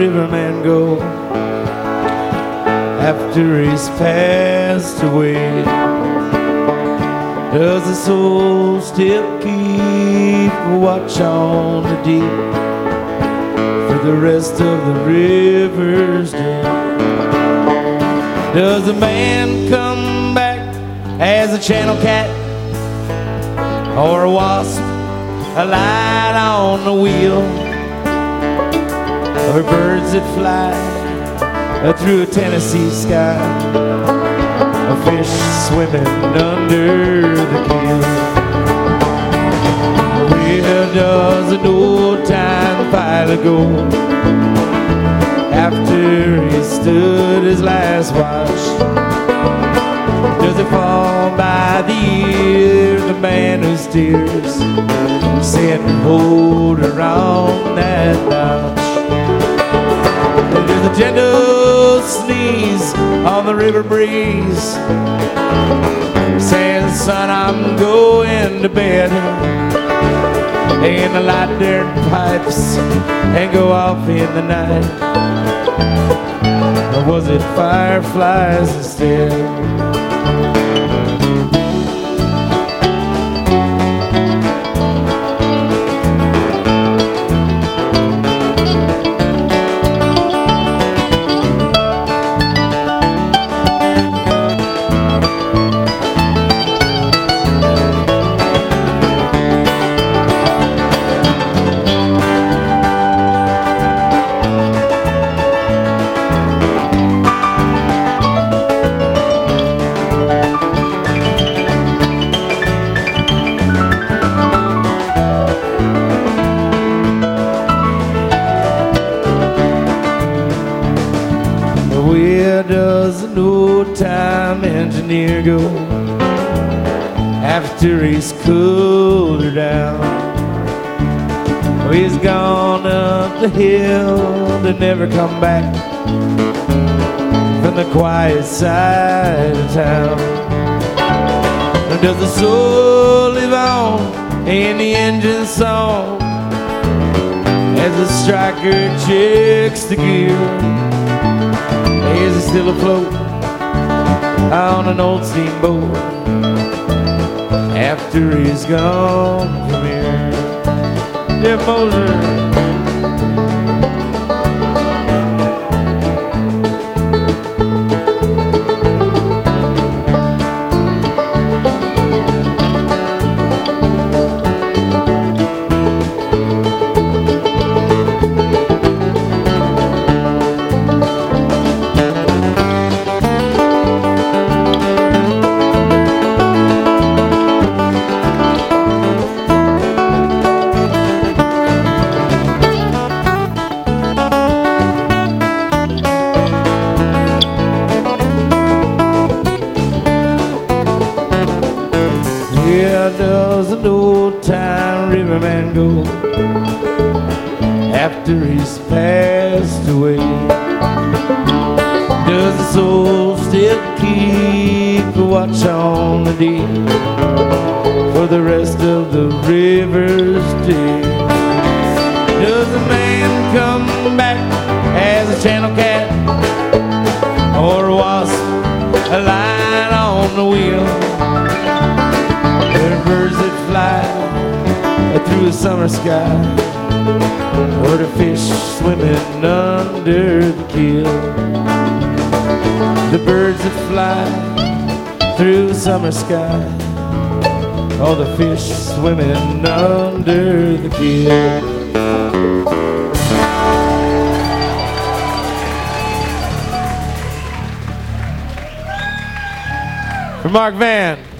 riverman go after he's passed away? Does the soul still keep watch on the deep for the rest of the river's day? Does the man come back as a channel cat or a wasp, a light on the wheel, or birds that fly through a Tennessee sky, a fish swimming under the keel? Where does an old-time pilot go after he stood his last watch? Does it fall by the ear, the man who steers, saying hold her on that notch? There's a gentle sneeze on the river breeze, saying, son, I'm going to bed. And the light their pipes and go off in the night. Or was it fireflies instead? Where does an old-time engineer go after he's cooled her down? Oh, he's gone up the hill to never come back from the quiet side of town. Or does the soul live on in the engine song as the striker checks the gear? Is he still afloat on an old steamboat after he's gone from here? Yeah, Moser. Where does an old-time riverman go after he's passed away? Does the soul still keep watch on the deep for the rest of the river's day? Does the man come back as a channel cat or a wasp, a light on the wheel? There are birds that fly through a summer sky, or the fish swimming under the keel. The birds that fly through a summer sky, all the fish swimming under the keel. For Mark Vann.